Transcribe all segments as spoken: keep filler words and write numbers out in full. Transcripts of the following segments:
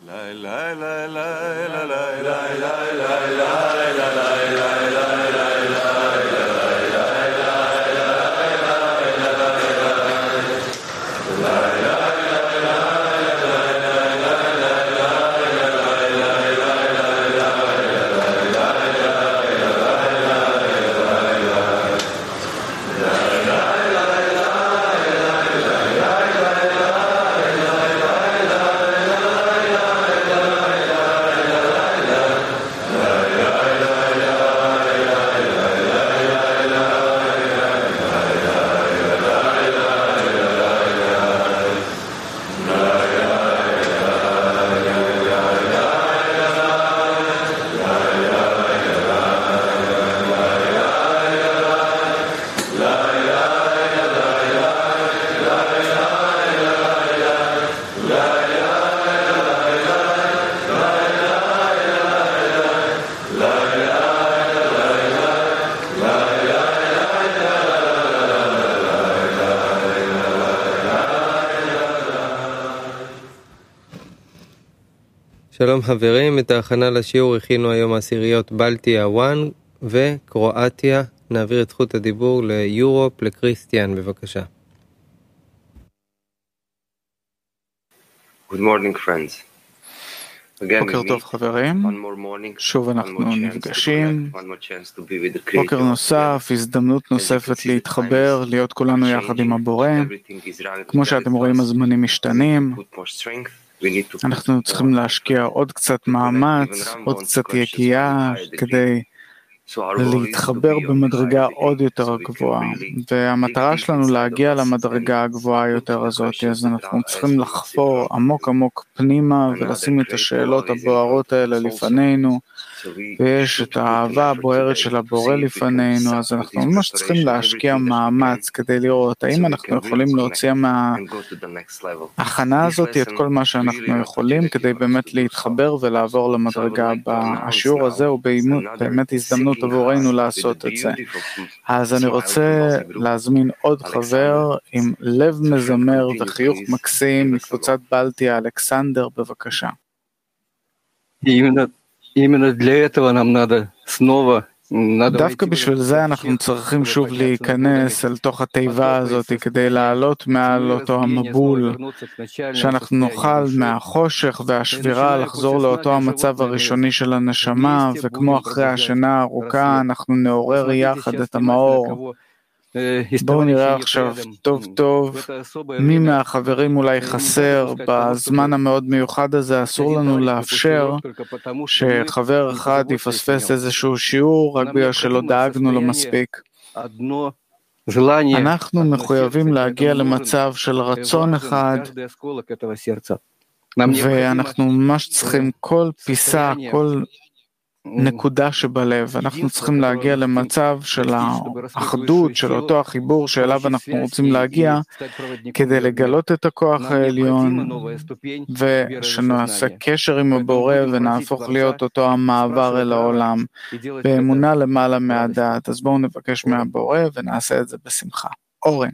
שלום חברים, את ההכנה לשיעור הכינו היום עשיריות בלטיה אחת וקרואטיה. נעביר את זכות הדיבור ליורופ, לקריסטיאן, בבקשה. Good morning, friends. בוקר טוב חברים, שוב אנחנו נפגשים, בוקר נוסף, הזדמנות נוספת להתחבר, להיות כולנו יחד עם הבורא. כמו שאתם רואים הזמנים משתנים, אנחנו צריכים להשקיע עוד קצת מאמץ, עוד קצת יקיעה כדי להתחבר במדרגה עוד יותר גבוהה, והמטרה שלנו להגיע למדרגה הגבוהה יותר הזאת, אז אנחנו צריכים לחפור עמוק עמוק פנימה ולשים את השאלות הבוערות האלה לפנינו, ויש את האהבה הבוערת של הבורא לפנינו, אז אנחנו ממש צריכים להשקיע מאמץ כדי לראות האם אנחנו יכולים להוציא מההכנה הזאת את כל מה שאנחנו יכולים כדי באמת להתחבר ולעבור למדרגה הבאה. השיעור הזה הוא באמת הזדמנות עבורנו לעשות את זה. אז אני רוצה להזמין עוד חבר עם לב מזמר וחיוך מקסים מקבוצת בלטיה, אלכסנדר, בבקשה. דווקא בשביל זה אנחנו צריכים שוב להיכנס אל תוך התיבה הזאת כדי לעלות מעל אותו המבול, שאנחנו נוכל מהחושך והשבירה לחזור לאותו המצב הראשוני של הנשמה, וכמו אחרי השינה הארוכה אנחנו נעורר יחד את המאור. בואו נראה עכשיו טוב טוב מי מהחברים אולי חסר בזמן המאוד מיוחד הזה. אסור לנו לאפשר שחבר אחד יפספס איזשהו שיעור רק בגלל שלא דאגנו לו מספיק. אנחנו מחויבים להגיע למצב של רצון אחד, ואנחנו ממש צריכים כל פיסה, כל נקודה שבלב, אנחנו צריכים להגיע למצב של האחדות, של אותו החיבור שאליו אנחנו רוצים להגיע, כדי לגלות את הכוח העליון, ושנעשה קשר עם הבורא ונהפוך להיות אותו המעבר אל העולם, באמונה למעלה מהדעת. אז בואו נבקש מהבורא ונעשה את זה בשמחה. אורן.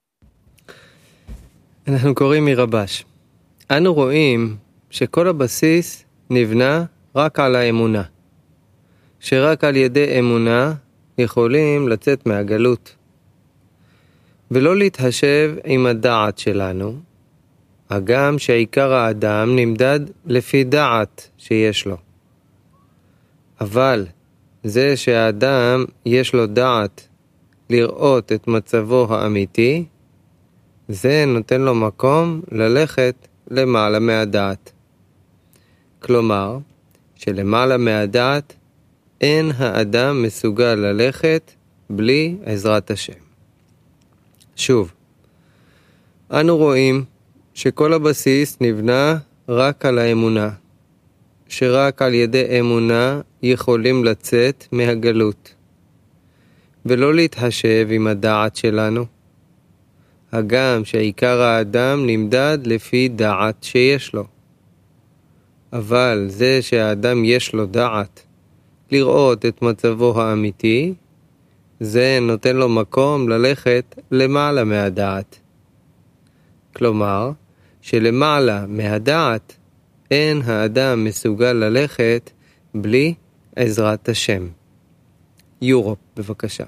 אנחנו קוראים מרבש. אנו רואים שכל הבסיס נבנה רק על האמונה. שרק על ידי אמונה יכולים לצאת מהגלות. ולא להתחשב עם הדעת שלנו, הגם שעיקר האדם נמדד לפי דעת שיש לו. אבל זה שהאדם יש לו דעת לראות את מצבו האמיתי, זה נותן לו מקום ללכת למעלה מהדעת. כלומר, שלמעלה מהדעת אין האדם מסוגל ללכת בלי עזרת השם. שוב, אנו רואים שכל הבסיס נבנה רק על האמונה, שרק על ידי אמונה יכולים לצאת מהגלות, ולא להתחשב עם הדעת שלנו, הגם שעיקר האדם נמדד לפי דעת שיש לו. אבל זה שהאדם יש לו דעת לראות את מצבו האמיתי, זה נותן לו מקום ללכת למעלה מהדעת. כלומר, שלמעלה מהדעת אין האדם מסוגל ללכת בלי עזרת השם. יורופ, בבקשה.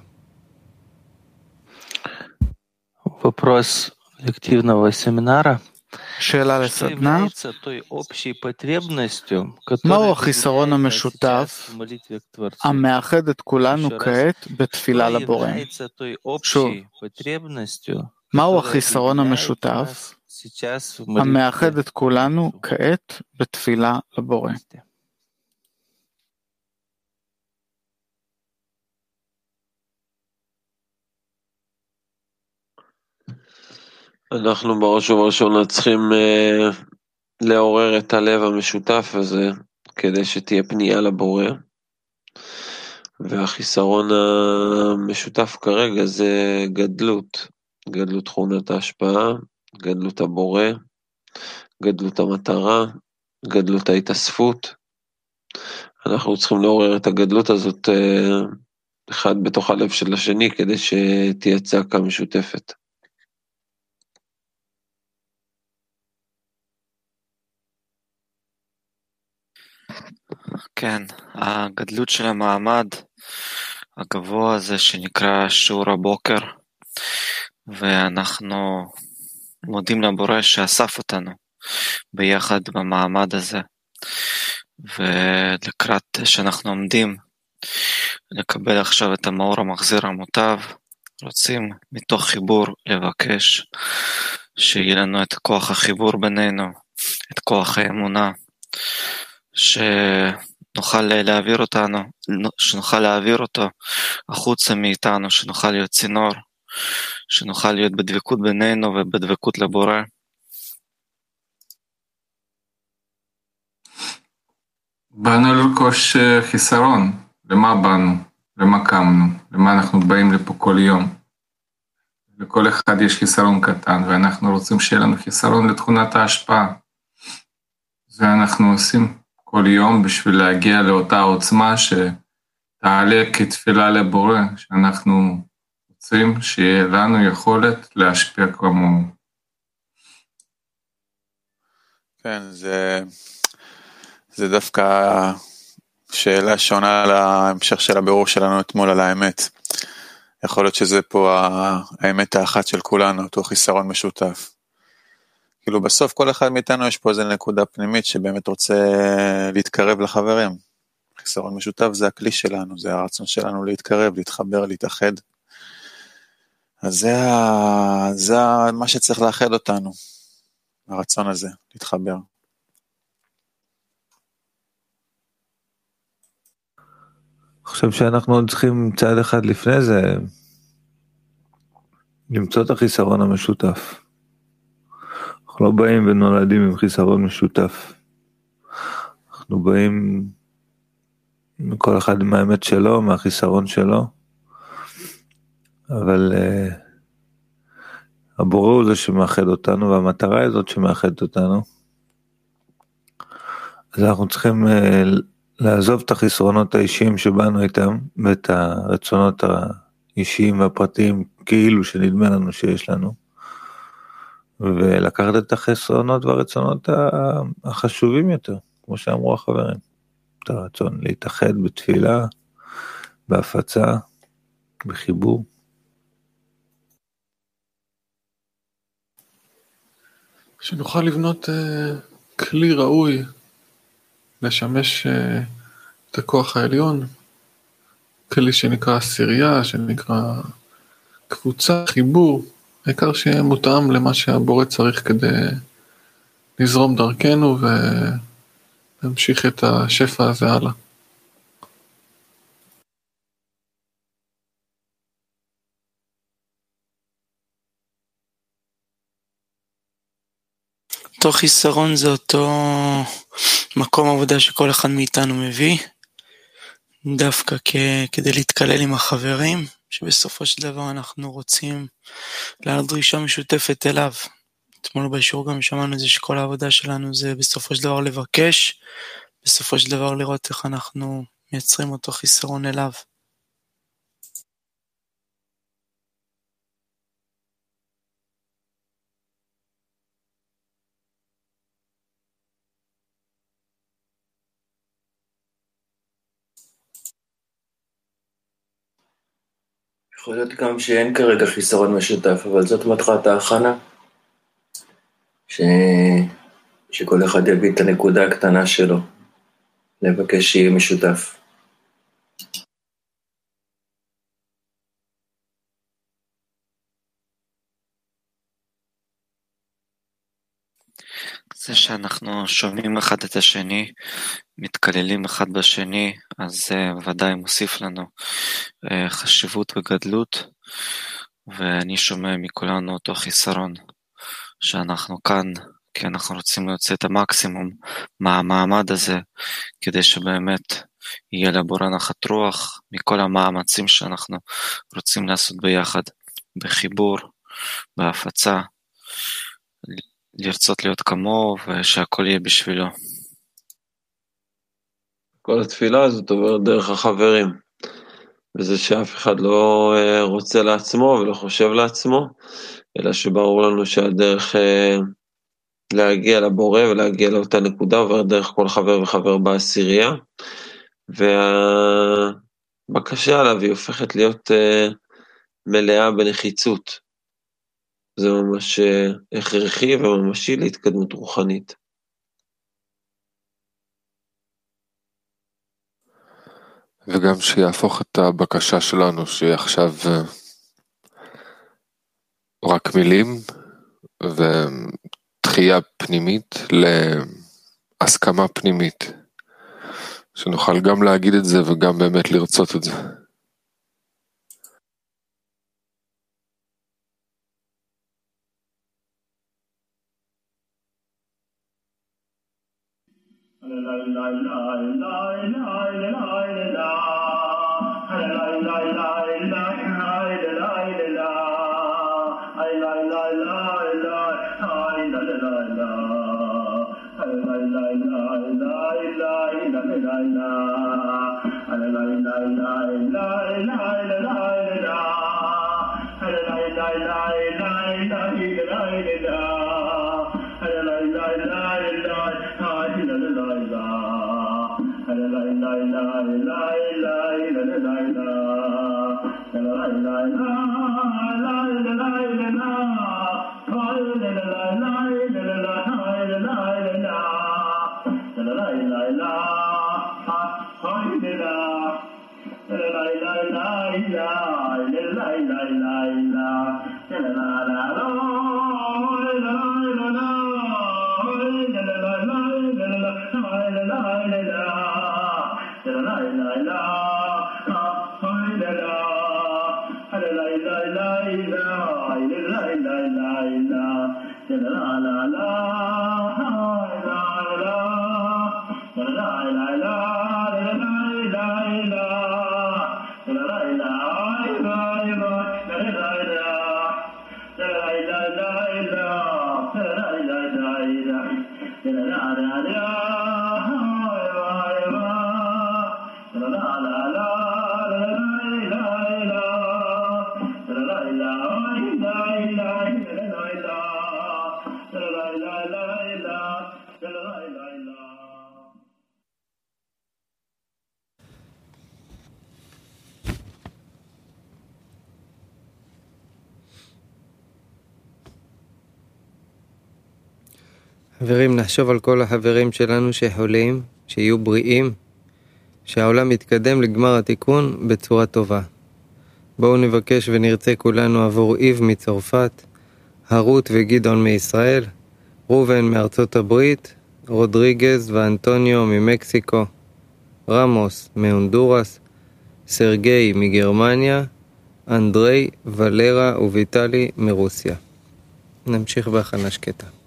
Вопрос лективного семинара. שאלה לסדנה, מהו החיסרון המשותף המאחד את כולנו כעת בתפילה לבורא? שוב, מהו החיסרון המשותף המאחד את כולנו כעת בתפילה לבורא? אנחנו בראש ובראשונה צריכים אה, לעורר את הלב המשותף הזה, כדי שתהיה פנייה לבורא. והחיסרון המשותף כרגע זה גדלות, גדלות תכונת ההשפעה, גדלות הבורא, גדלות המטרה, גדלות ההתאספות. אנחנו צריכים לעורר את הגדלות הזאת אה, אחד בתוך הלב של השני, כדי שתהיה צעקה משותפת. כן, הגדלות של המעמד הגבוה הזה שנקרא שיעור הבוקר, ואנחנו מודים לבורא שאסף אותנו ביחד במעמד הזה, ולקראת שאנחנו עומדים לקבל עכשיו את המאור המחזיר המוטב, רוצים מתוך חיבור לבקש שיהיה לנו את כוח החיבור בינינו, את כוח האמונה, שנוכל להעביר אותנו, שנוכל להעביר אותו החוצה מאיתנו, שנוכל להיות צינור, שנוכל להיות בדבקות בינינו ובדבקות לבורא. באנו לרכוש חיסרון. למה באנו? למה קמנו? למה אנחנו באים לפה כל יום? לכל אחד יש חיסרון קטן, ואנחנו רוצים שיהיה לנו חיסרון לתכונת ההשפעה. זה אנחנו עושים כל יום בשביל להגיע לאותה עוצמה שתעלה כתפילה לבורא, שאנחנו רוצים שיהיה לנו יכולת להשפיע כמוהו. כן, זה, זה דווקא שאלה שונה על ההמשך של הבירור שלנו אתמול על האמת. יכול להיות שזה פה האמת האחת של כולנו, אותו חיסרון משותף. כאילו בסוף כל אחד מאיתנו יש פה איזו נקודה פנימית שבאמת רוצה להתקרב לחברים. חיסרון משותף זה הכלי שלנו, זה הרצון שלנו להתקרב, להתחבר, להתאחד. אז זה, זה מה שצריך לאחד אותנו, הרצון הזה, להתחבר. אני חושב שאנחנו עוד צריכים צעד אחד לפני זה, למצוא את החיסרון המשותף. אנחנו לא באים ונולדים עם חיסרון משותף. אנחנו באים מכל אחד עם האמת שלו, מהחיסרון שלו, אבל uh, הבורא הוא זה שמאחד אותנו, והמטרה היא זאת שמאחדת אותנו. אז אנחנו צריכים uh, לעזוב את החסרונות האישיים שבאנו איתם, ואת הרצונות האישיים והפרטיים כאילו שנדמה לנו שיש לנו, ולקחת את החסרונות והרצונות החשובים יותר, כמו שאמרו החברים, את הרצון להתאחד בתפילה, בהפצה, בחיבור. שנוכל לבנות uh, כלי ראוי, לשמש uh, את הכוח העליון, כלי שנקרא עשירייה, שנקרא קבוצה, חיבור, העיקר שיהיה מותאם למה שהבורא צריך כדי לזרום דרכנו ולהמשיך את השפע הזה הלאה. אותו חיסרון זה אותו מקום עבודה שכל אחד מאיתנו מביא, דווקא כ- כדי להתקלל עם החברים, שבסופו של דבר אנחנו רוצים לעלות דרישה משותפת אליו. אתמול בשיעור גם שמענו את זה שכל העבודה שלנו זה בסופו של דבר לבקש, בסופו של דבר לראות איך אנחנו מייצרים אותו חיסרון אליו. יכול להיות גם שאין כרגע חיסרון משותף, אבל זאת מטרת ההכנה. ש... שכל אחד יביא את הנקודה הקטנה שלו, לבקש שיהיה משותף. זה שאנחנו שומעים אחד את השני, מתקללים אחד בשני, אז זה ודאי מוסיף לנו חשיבות וגדלות, ואני שומע מכולנו אותו חיסרון, שאנחנו כאן, כי אנחנו רוצים להוציא את המקסימום מהמעמד הזה, כדי שבאמת יהיה לבורא נחת רוח, מכל המאמצים שאנחנו רוצים לעשות ביחד, בחיבור, בהפצה, לרצות להיות כמוהו, ושהכל יהיה בשבילו. כל התפילה הזאת עוברת דרך החברים, וזה שאף אחד לא רוצה לעצמו ולא חושב לעצמו, אלא שברור לנו שהדרך להגיע לבורא ולהגיע לאותה נקודה עוברת דרך כל חבר וחבר בעשירייה, והבקשה עליו היא הופכת להיות מלאה בנחיצות. זה ממש הכרחי וממשי להתקדמות רוחנית. וגם שיהפוך את הבקשה שלנו, שהיא עכשיו רק מילים ותחייה פנימית להסכמה פנימית, שנוכל גם להגיד את זה וגם באמת לרצות את זה. חברים, נחשוב על כל החברים שלנו שחולים, שיהיו בריאים, שהעולם יתקדם לגמר התיקון בצורה טובה. בואו נבקש ונרצה כולנו עבור איב מצרפת, הרות וגדעון מישראל, רובן מארצות הברית, רודריגז ואנטוניו ממקסיקו, רמוס מהונדורס, סרגי מגרמניה, אנדרי, ולרה וויטלי מרוסיה. נמשיך בהכנה שקטה.